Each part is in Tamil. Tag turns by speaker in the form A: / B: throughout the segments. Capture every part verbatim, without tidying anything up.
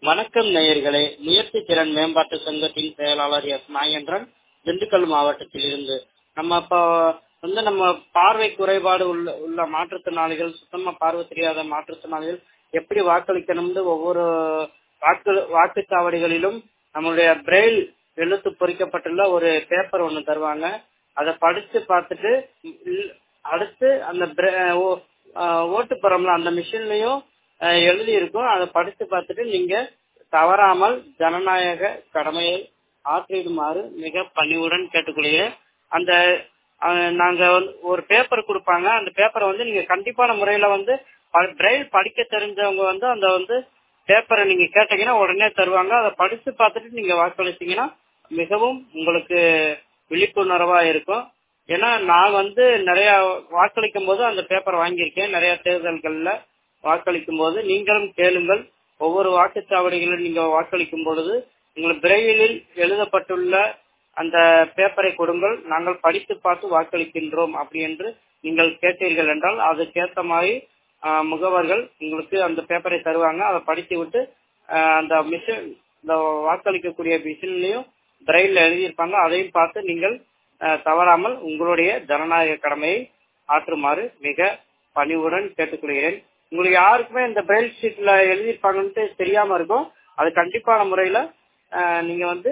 A: வணக்கம் நேயர்களே. முயற்சி திறன் மேம்பாட்டு சங்கத்தின் செயலாளர் எஸ் நாகேந்திரன், திண்டுக்கல் மாவட்டத்தில் இருந்து. நம்ம இப்போ வந்து நம்ம பார்வை குறைபாடு உள்ள உள்ள மாற்றுத்திறனாளிகள், சுத்தமா பார்வை தெரியாத மாற்றுத்திறனாளிகள் எப்படி வாக்களிக்கணும்னு ஒவ்வொரு வாக்கு வாக்குச்சாவடிகளிலும் நம்மளுடைய பிரெயில் எழுத்து பொறிக்கப்பட்டுள்ள ஒரு பேப்பர் ஒண்ணு தருவாங்க. அதை படிச்சு பார்த்துட்டு அடுத்து அந்த ஓட்டு போறோம்ல அந்த மிஷின்லயும் எழுதி இருக்கும். அதை படிச்சு பார்த்துட்டு நீங்க தவறாமல் ஜனநாயக கடமையை ஆற்றிடுமாறு மிக பணிவுடன் கேட்டுக்கொள்கிறேன். அந்த நாங்க ஒரு பேப்பர் கொடுப்பாங்க. அந்த பேப்பரை வந்து நீங்க கண்டிப்பான முறையில வந்து பிரெயில் படிக்க தெரிஞ்சவங்க வந்து அந்த வந்து பேப்பரை நீங்க கேட்டீங்கன்னா உடனே தருவாங்க. அதை படிச்சு பார்த்துட்டு நீங்க வாக்களிச்சீங்கன்னா மிகவும் உங்களுக்கு விழிப்புணர்வா இருக்கும். ஏன்னா நான் வந்து நிறைய வாக்களிக்கும் போது அந்த பேப்பர் வாங்கியிருக்கேன். நிறைய தேர்தல்கள்ல வாக்களிக்கும் போது நீங்களும் கேளுங்கள். ஒவ்வொரு வாக்குச்சாவடிகளில் நீங்க வாக்களிக்கும் பொழுது உங்கள் பிரெயிலில் எழுதப்பட்டுள்ள அந்த பேப்பரை கொடுங்கள், நாங்கள் படித்து பார்த்து வாக்களிக்கின்றோம் அப்படி என்று நீங்கள் கேட்டீர்கள் என்றால் அதுக்கேற்ற மாதிரி முகவர்கள் உங்களுக்கு அந்த பேப்பரை தருவாங்க. அதை படித்து விட்டு அந்த மிஷின் இந்த வாக்களிக்கக்கூடிய மிஷின்லயும் பிரெயில்ல எழுதியிருப்பாங்க. அதையும் பார்த்து நீங்கள் தவறாமல் உங்களுடைய ஜனநாயக கடமையை ஆற்றுமாறு மிக பணிவுடன் கேட்டுக்கொள்கிறேன். உங்களுக்கு யாருக்குமே இந்த பிரெயில் ஷீட்ல எழுதியிருப்பாங்கன்ட்டு தெரியாம இருக்கும். அது கண்டிப்பான முறையில நீங்க வந்து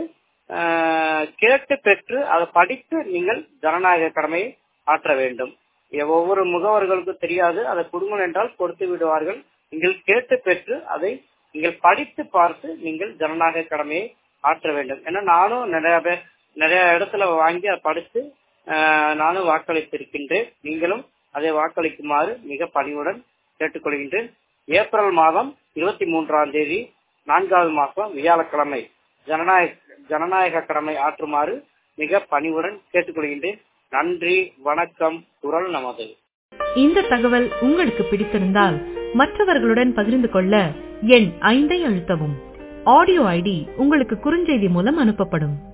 A: கேட்டு பெற்று அதை படித்து நீங்கள் ஜனநாயக கடமையை ஆற்ற வேண்டும். ஒவ்வொரு முகவர்களுக்கும் தெரியாது. அதை கொடுங்கள் என்றால் கொடுத்து விடுவார்கள். நீங்கள் கேட்டு பெற்று அதை நீங்கள் படித்து பார்த்து நீங்கள் ஜனநாயக கடமையை ஆற்ற வேண்டும். ஏன்னா நானும் நிறைய பேர் நிறைய இடத்துல வாங்கி அதை படித்து நானும் வாக்களித்திருக்கின்றேன். நீங்களும் அதை வாக்களிக்குமாறு மிக பணிவுடன் கேட்டுக்கொள்கின்றேன். ஏப்ரல் மாதம் இருபத்தி மூன்றாம் தேதி நான்காவது மாசம் வியாழக்கிழமை ஜனநாயக ஜனநாயக கடமை ஆற்றுமாறு மிக பணிவுடன் கேட்டுக்கொள்கின்றேன். நன்றி, வணக்கம். குரல் நமது.
B: இந்த தகவல் உங்களுக்கு பிடித்திருந்தால் மற்றவர்களுடன் பகிர்ந்து கொள்ள எண் ஐந்தை அழுத்தவும். ஆடியோ ஐடி உங்களுக்கு குறுஞ்செய்தி மூலம் அனுப்பப்படும்.